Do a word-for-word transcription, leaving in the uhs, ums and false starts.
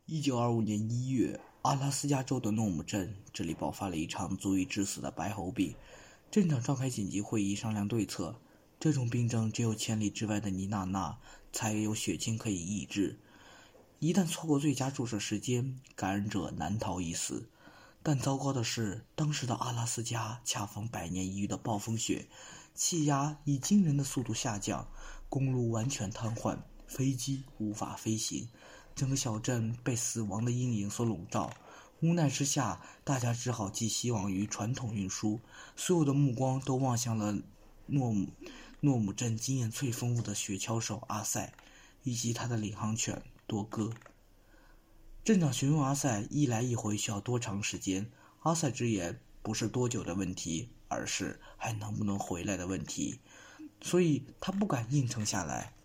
一九二五年一月，阿拉斯加州的诺姆镇，这里爆发了一场足以致死的白喉病。镇长召开紧急会议商量对策。这种病症只有千里之外的尼娜娜才有血清可以抑制。一旦错过最佳注射时间，感染者难逃一死。但糟糕的是，当时的阿拉斯加恰逢百年一遇的暴风雪，气压以惊人的速度下降，公路完全瘫痪，飞机无法飞行。整个小镇被死亡的阴影所笼罩，无奈之下，大家只好寄希望于传统运输，所有的目光都望向了诺姆诺姆镇经验最丰富的雪橇手阿塞，以及他的领航犬多哥。镇长询问阿塞一来一回需要多长时间，阿塞直言不是多久的问题，而是还能不能回来的问题，所以他不敢应承下来。